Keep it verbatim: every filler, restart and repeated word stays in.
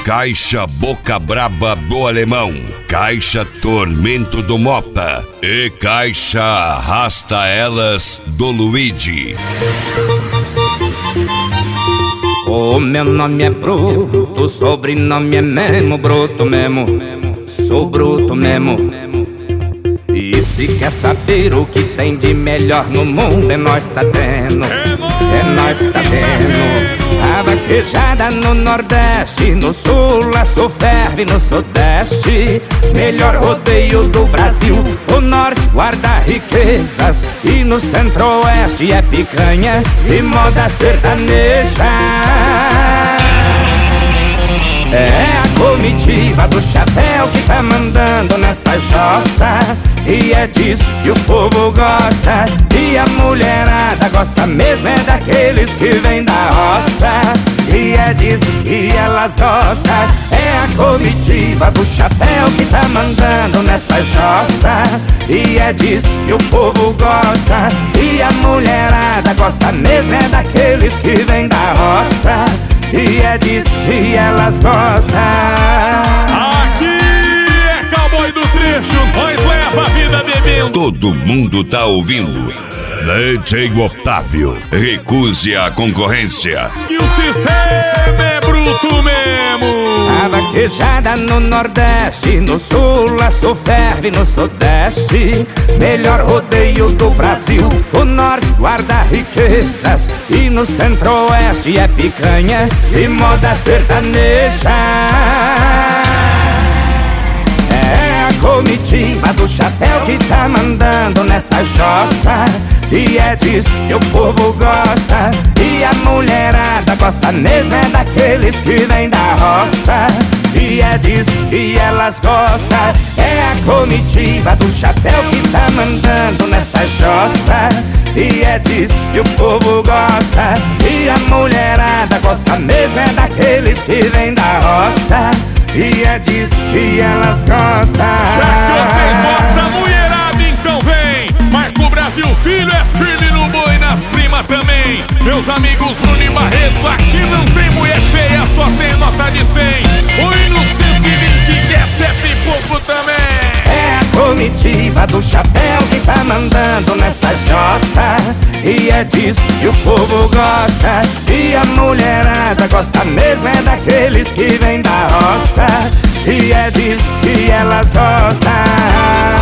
Caixa Boca Braba do Alemão, Caixa Tormento do Mota e Caixa Arrasta Elas do Luigi. O meu nome é Bruto, o sobrenome é Memo, bruto mesmo, sou bruto mesmo. E se quer saber o que tem de melhor no mundo, é nós que tá tendo, é nós que tá tendo. A vaquejada no Nordeste, no Sul a Sul ferve, no Sudeste melhor rodeio do Brasil. O Norte guarda riquezas e no Centro-Oeste é picanha e moda sertaneja. É a comitiva do chapéu que tá mandando nessa jossa, e é disso que o povo gosta. E a mulherada gosta mesmo é daqueles que vêm da roça, e é disso que elas gostam. É a comitiva do chapéu que tá mandando nessa jossa, e é disso que o povo gosta. E a mulherada gosta mesmo é daqueles que vêm da roça, e é disso que elas gostam. Aqui é Cowboy do Trecho, nós leva a vida bebendo. Todo mundo tá ouvindo. D J Otávio, recuse a concorrência. E o sistema é bruto mesmo. A vaquejada no Nordeste, no Sul a Sul ferve, no Sudeste melhor rodeio do Brasil. O Norte guarda riquezas e no Centro-Oeste é picanha e moda sertaneja. É a comitiva do chapéu que tá mandando nessa jossa, e é disso que o povo gosta. E a mulherada gosta mesmo é daqueles que vêm da roça, e é disso que elas gostam. É a comitiva do chapéu que tá mandando nessa jossa, e é disso que o povo gosta. E a mulherada gosta mesmo é daqueles que vêm da roça, e é disso que elas gostam. Já que vocês gostam, mulherada, então vem. Marco Brasil Filho é firme no boi, nas primas também. Meus amigos Bruno e Barreto, aqui não tem mulher feia, só tem nota de cem. Oi no cento e vinte, que é sempre pouco também. É a comitiva do chapéu que tá mandando nessa jossa, e é disso que o povo gosta. E a mulherada gosta mesmo é daqueles que vêm da roça, e é disso que elas gostam.